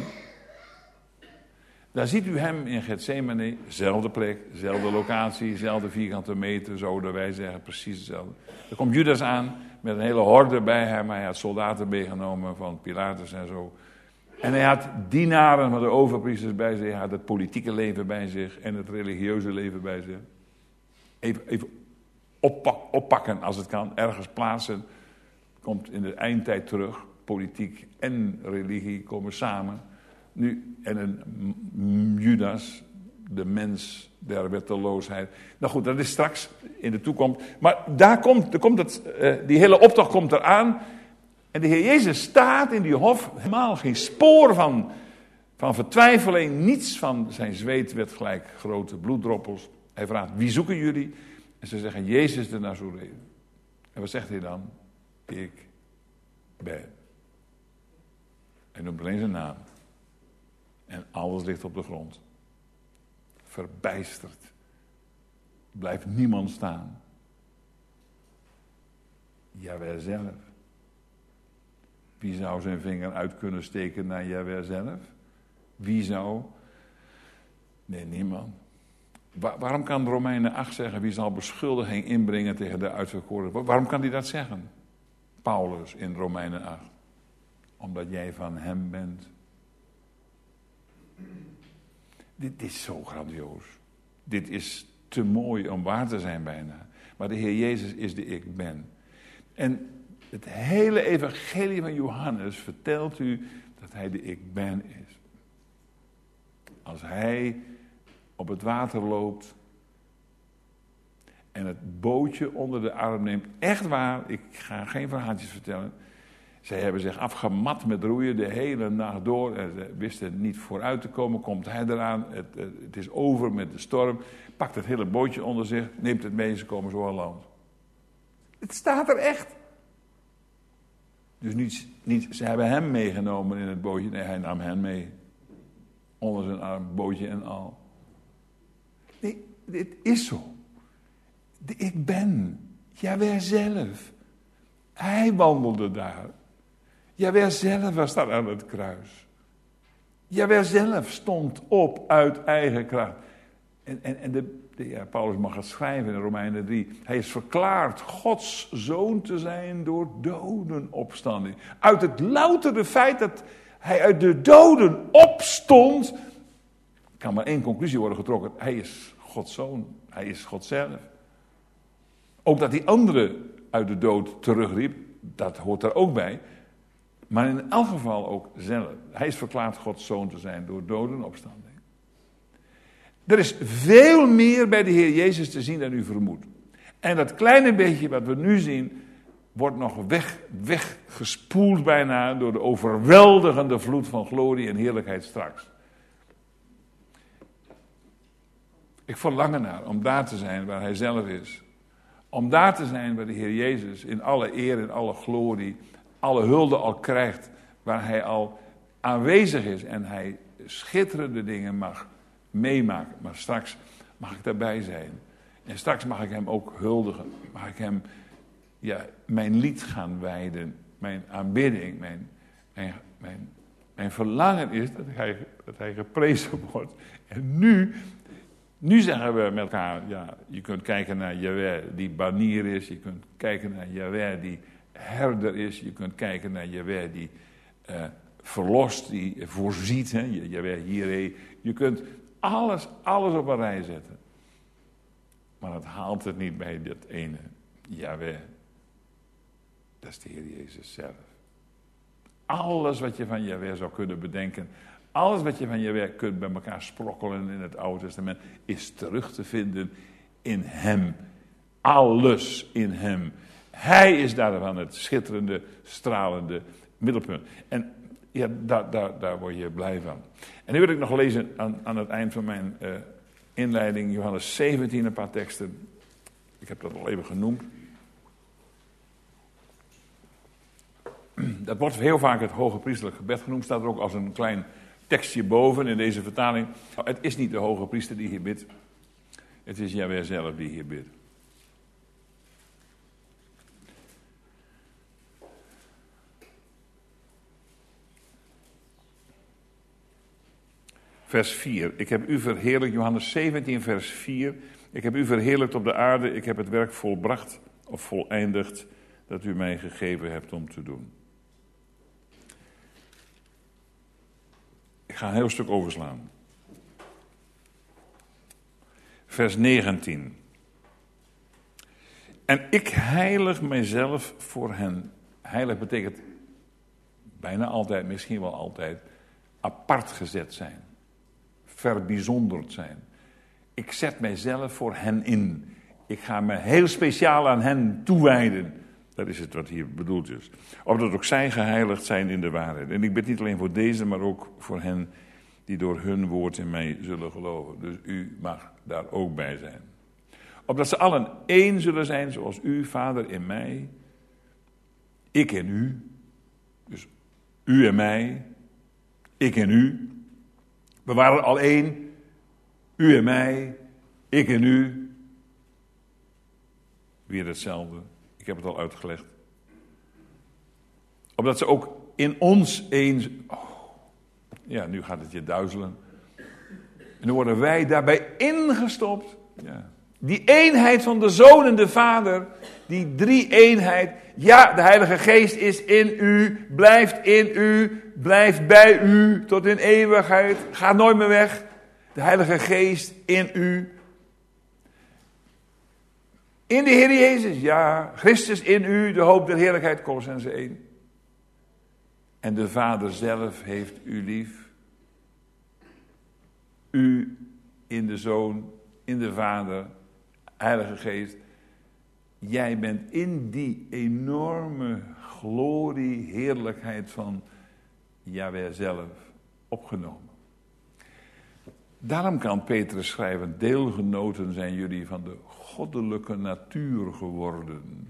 daar ziet u hem in Getsemane, zelfde plek, zelfde locatie, zelfde vierkante meter, zouden wij zeggen, precies hetzelfde. Er komt Judas aan met een hele horde bij hem, hij had soldaten meegenomen van Pilatus en zo. En hij had dienaren van de overpriesters bij zich, hij had het politieke leven bij zich en het religieuze leven bij zich. Even, even oppak, oppakken als het kan, ergens plaatsen. Komt in de eindtijd terug, politiek en religie komen samen. Nu, en een Judas, de mens der wetteloosheid. Nou goed, dat is straks in de toekomst. Maar daar komt, er komt het, uh, die hele optocht komt eraan. En de Heer Jezus staat in die hof, helemaal geen spoor van, van vertwijfeling. Niets van zijn zweet werd gelijk grote bloeddroppels. Hij vraagt, wie zoeken jullie? En ze zeggen, Jezus de Nazoreër. En wat zegt hij dan? Ik ben. Hij noemt alleen zijn naam. En alles ligt op de grond. verbijsterd. Blijft niemand staan. Jahweh zelf. Wie zou zijn vinger uit kunnen steken naar Jahweh zelf? Wie zou? Nee, niemand. Waar, waarom kan Romeinen acht zeggen, wie zal beschuldiging inbrengen tegen de uitverkoren? Waarom kan hij dat zeggen? Paulus in Romeinen acht. Omdat jij van hem bent. Dit is zo grandioos. Dit is te mooi om waar te zijn bijna. Maar de Heer Jezus is de ik ben. En het hele evangelie van Johannes vertelt u dat hij de ik ben is. Als hij op het water loopt en het bootje onder de arm neemt. Echt waar, ik ga geen verhaaltjes vertellen. Zij hebben zich afgemat met roeien de hele nacht door. En ze wisten niet vooruit te komen. Komt hij eraan, het, het is over met de storm. Pakt het hele bootje onder zich, neemt het mee en ze komen zo aan land. Het staat er echt. Dus niet, niet, ze hebben hem meegenomen in het bootje. Nee, hij nam hen mee. Onder zijn arm, bootje en al. Nee, dit is zo. De ik ben. Jahweh zelf. Hij wandelde daar. Jahweh zelf was daar aan het kruis. Jahweh zelf stond op uit eigen kracht. En, en, en de, de, ja, Paulus mag het schrijven in Romeinen drie. Hij is verklaard Gods zoon te zijn door dodenopstanding. Uit het loutere feit dat hij uit de doden opstond, kan maar één conclusie worden getrokken. Hij is Gods zoon. Hij is God zelf. Ook dat die andere uit de dood terugriep, dat hoort er ook bij. Maar in elk geval ook zelf. Hij is verklaard Gods zoon te zijn door dodenopstanding. Er is veel meer bij de Heer Jezus te zien dan u vermoedt. En dat kleine beetje wat we nu zien, wordt nog weg, weggespoeld bijna door de overweldigende vloed van glorie en heerlijkheid straks. Ik verlang ernaar om daar te zijn waar hij zelf is. Om daar te zijn waar de Heer Jezus in alle eer en alle glorie, alle hulde al krijgt, waar hij al aanwezig is en hij schitterende dingen mag meemaken. Maar straks mag ik daarbij zijn. En straks mag ik hem ook huldigen. Mag ik hem ja, mijn lied gaan wijden. Mijn aanbidding. Mijn, mijn, mijn, mijn verlangen is dat hij, dat hij geprezen wordt. En nu, nu zeggen we met elkaar, ja, je kunt kijken naar Jahweh die banier is. Je kunt kijken naar Jahweh die herder is. Je kunt kijken naar Jahweh die uh, verlost, die voorziet. Hè? Jahweh Jireh. Je kunt alles, alles op een rij zetten. Maar het haalt het niet bij dat ene. Jahweh. Dat is de Heer Jezus zelf. Alles wat je van Jahweh zou kunnen bedenken. Alles wat je van Jahweh kunt bij elkaar sprokkelen in het Oude Testament. Is terug te vinden in hem. Alles in hem. Hij is daarvan het schitterende, stralende middelpunt. En ja, daar, daar, daar word je blij van. En nu wil ik nog lezen aan, aan het eind van mijn uh, inleiding. Johannes zeventien, een paar teksten. Ik heb dat al even genoemd. Dat wordt heel vaak het hoge priesterlijk gebed genoemd. Staat er ook als een klein tekstje boven in deze vertaling. Nou, het is niet de hoge priester die hier bidt. Het is Jahweh zelf die hier bidt. Vers vier. Ik heb u verheerlijkt, Johannes zeventien, vers vier. Ik heb u verheerlijkt op de aarde. Ik heb het werk volbracht of voleindigd dat u mij gegeven hebt om te doen. Ik ga een heel stuk overslaan. Vers negentien. En ik heilig mijzelf voor hen. Heilig betekent bijna altijd, misschien wel altijd, apart gezet zijn. Verbijzonderd zijn. Ik zet mijzelf voor hen in. Ik ga me heel speciaal aan hen toewijden. Dat is het wat hier bedoeld is. Opdat ook zij geheiligd zijn in de waarheid. En ik bid niet alleen voor deze, maar ook voor hen die door hun woord in mij zullen geloven. Dus u mag daar ook bij zijn. Opdat ze allen één zullen zijn, zoals u, Vader, in mij, ik in u. Dus u en mij, ik en u. We waren al één. U en mij, ik en u. Weer hetzelfde. Ik heb het al uitgelegd. Opdat ze ook in ons eens... Oh, ja, nu gaat het je duizelen. En dan worden wij daarbij ingestopt. Ja. Die eenheid van de Zoon en de Vader, die drie-eenheid. Ja, de Heilige Geest is in u, blijft in u, blijft bij u tot in eeuwigheid. Gaat nooit meer weg. De Heilige Geest in u. In de Heer Jezus, ja. Christus in u, de hoop der heerlijkheid, Kolossenzen één. En de Vader zelf heeft u lief. U in de Zoon, in de Vader, Heilige Geest. Jij bent in die enorme glorie, heerlijkheid van Jahweh zelf opgenomen. Daarom kan Petrus schrijven, deelgenoten zijn jullie van de goddelijke natuur geworden.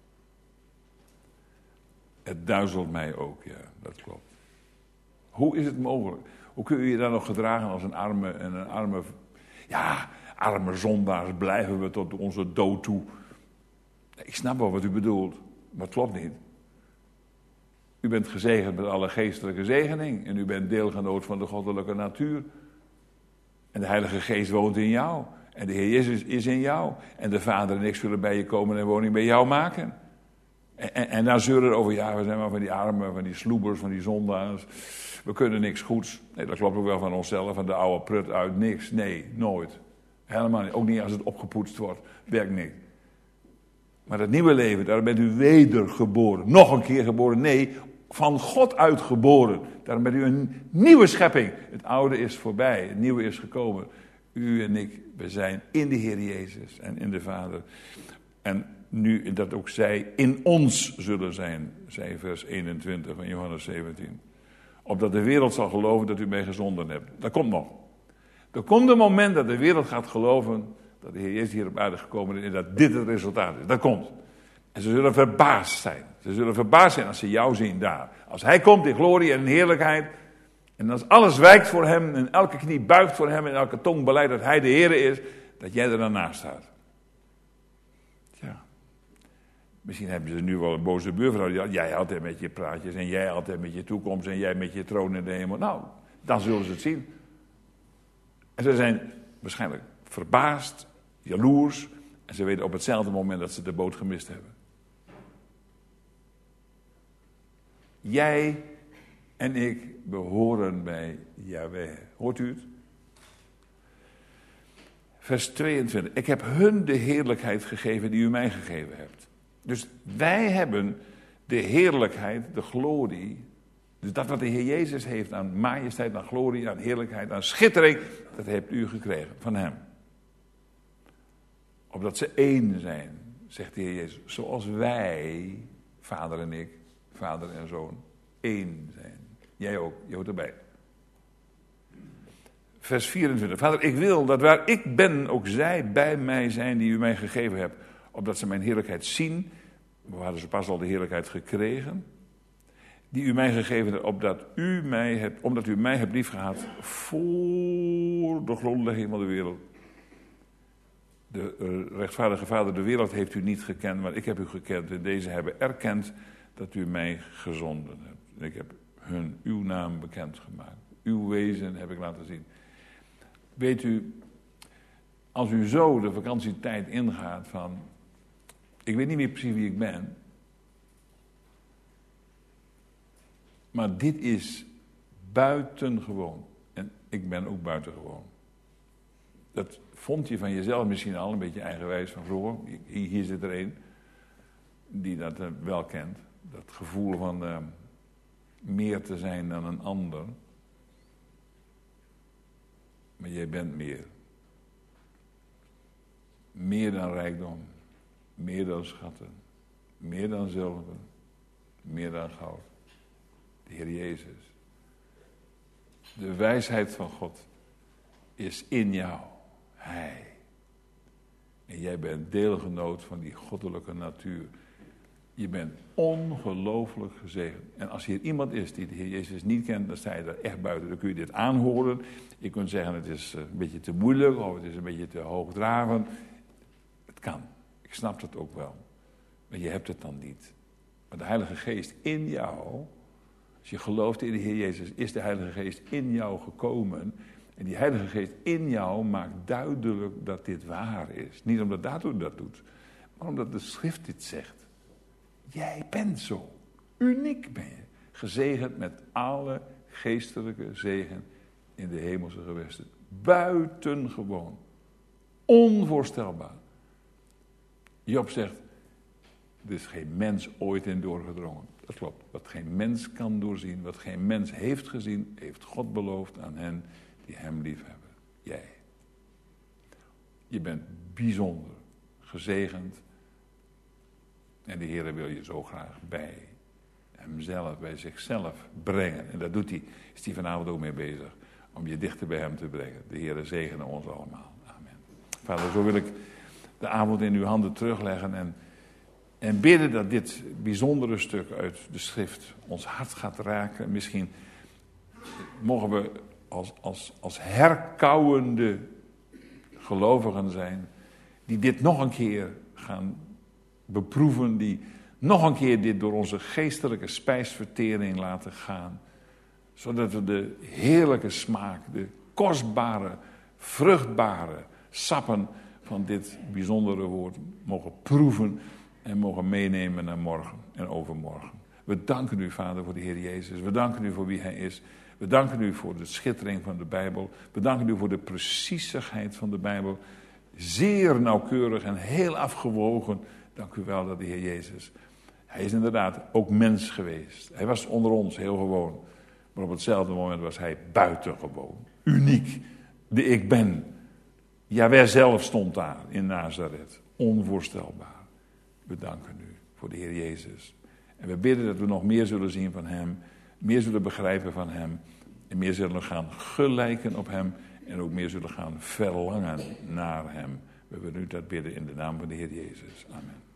Het duizelt mij ook, ja, dat klopt. Hoe is het mogelijk? Hoe kun je je dan nog gedragen als een arme en een arme, ja, arme zondaars blijven we tot onze dood toe? Ik snap wel wat u bedoelt, maar het klopt niet. U bent gezegend met alle geestelijke zegening en u bent deelgenoot van de goddelijke natuur. En de Heilige Geest woont in jou. En de Heer Jezus is in jou. En de Vader en ik zullen bij je komen en woning bij jou maken. En, en, en dan zullen er over, ja, we zijn maar van die armen, van die sloebers, van die zondaars. We kunnen niks goeds. Nee, dat klopt ook wel van onszelf, van de oude prut uit. Niks, nee, nooit. Helemaal niet. Ook niet als het opgepoetst wordt. Werkt niet. Maar het nieuwe leven, daar bent u wedergeboren. Nog een keer geboren. Nee, van God uitgeboren. Daarom bent u een nieuwe schepping. Het oude is voorbij, het nieuwe is gekomen. U en ik, we zijn in de Heer Jezus en in de Vader. En nu dat ook zij in ons zullen zijn, zei vers eenentwintig van Johannes zeventien. Opdat de wereld zal geloven dat u mij gezonden hebt. Dat komt nog. Er komt een moment dat de wereld gaat geloven dat de Heer Jezus hier op aarde gekomen is en dat dit het resultaat is. Dat komt. En ze zullen verbaasd zijn. Ze zullen verbaasd zijn als ze jou zien daar. Als hij komt in glorie en in heerlijkheid. En als alles wijkt voor hem en elke knie buigt voor hem en elke tong beleidt dat hij de Heer is, dat jij er dan naast staat. Ja. Misschien hebben ze nu wel een boze buurvrouw. Ja, jij altijd met je praatjes en jij altijd met je toekomst en jij met je troon in de hemel. Nou, dan zullen ze het zien. En ze zijn waarschijnlijk verbaasd, jaloers. En ze weten op hetzelfde moment dat ze de boot gemist hebben. Jij en ik behoren bij Jahweh. Hoort u het? Vers tweeëntwintig. Ik heb hun de heerlijkheid gegeven die u mij gegeven hebt. Dus wij hebben de heerlijkheid, de glorie. Dus dat wat de Heer Jezus heeft aan majesteit, aan glorie, aan heerlijkheid, aan schittering. Dat hebt u gekregen van hem. Opdat ze één zijn, zegt de Heer Jezus. Zoals wij, vader en ik, vader en zoon, één zijn. Jij ook, je hoort erbij. Vers vierentwintig. Vader, ik wil dat waar ik ben, ook zij bij mij zijn die u mij gegeven hebt. Opdat ze mijn heerlijkheid zien. We hadden ze pas al de heerlijkheid gekregen. Die u mij gegeven hebt, opdat u mij hebt, omdat u mij hebt liefgehad voor de grondlegging van de wereld. De uh, rechtvaardige Vader, de wereld heeft u niet gekend, maar ik heb u gekend. En deze hebben erkend dat u mij gezonden hebt. En ik heb hun uw naam bekendgemaakt. Uw wezen heb ik laten zien. Weet u, als u zo de vakantietijd ingaat van, ik weet niet meer precies wie ik ben, maar dit is buitengewoon. En ik ben ook buitengewoon. Dat vond je van jezelf misschien al een beetje eigenwijs van vroeger. Hier zit er een die dat wel kent. Dat gevoel van uh, meer te zijn dan een ander. Maar jij bent meer. Meer dan rijkdom. Meer dan schatten. Meer dan zilver. Meer dan goud. De Heer Jezus. De wijsheid van God is in jou. Hij. En jij bent deelgenoot van die goddelijke natuur. Je bent ongelooflijk gezegend. En als hier iemand is die de Heer Jezus niet kent, dan sta je er echt buiten. Dan kun je dit aanhoren. Je kunt zeggen het is een beetje te moeilijk of het is een beetje te hoogdravend. Het kan. Ik snap dat ook wel. Maar je hebt het dan niet. Maar de Heilige Geest in jou, als je gelooft in de Heer Jezus, is de Heilige Geest in jou gekomen. En die Heilige Geest in jou maakt duidelijk dat dit waar is. Niet omdat daartoe dat doet, maar omdat de Schrift dit zegt. Jij bent zo. Uniek ben je. Gezegend met alle geestelijke zegen in de hemelse gewesten. Buitengewoon. Onvoorstelbaar. Job zegt, er is geen mens ooit in doorgedrongen. Dat klopt. Wat geen mens kan doorzien, wat geen mens heeft gezien, heeft God beloofd aan hen die hem liefhebben. Jij. Je bent bijzonder gezegend. En de Heer wil je zo graag bij hemzelf, bij zichzelf brengen. En daar doet hij, is hij vanavond ook mee bezig. Om je dichter bij hem te brengen. De Heer zegene ons allemaal. Amen. Vader, zo wil ik de avond in uw handen terugleggen. En, en bidden dat dit bijzondere stuk uit de schrift ons hart gaat raken. Misschien mogen we als, als, als herkauwende gelovigen zijn. Die dit nog een keer gaan beproeven, die nog een keer dit door onze geestelijke spijsvertering laten gaan. Zodat we de heerlijke smaak, de kostbare, vruchtbare sappen van dit bijzondere woord mogen proeven en mogen meenemen naar morgen en overmorgen. We danken u, Vader, voor de Heer Jezus. We danken u voor wie Hij is. We danken u voor de schittering van de Bijbel. We danken u voor de preciezigheid van de Bijbel. Zeer nauwkeurig en heel afgewogen. Dank u wel dat de Heer Jezus, Hij is inderdaad ook mens geweest. Hij was onder ons heel gewoon. Maar op hetzelfde moment was Hij buitengewoon. Uniek. De ik ben. Jawel zelf stond daar in Nazareth. Onvoorstelbaar. We danken u voor de Heer Jezus. En we bidden dat we nog meer zullen zien van Hem. Meer zullen begrijpen van Hem. En meer zullen gaan gelijken op Hem. En ook meer zullen gaan verlangen naar Hem. We willen u dat bidden in de naam van de Heer Jezus. Amen.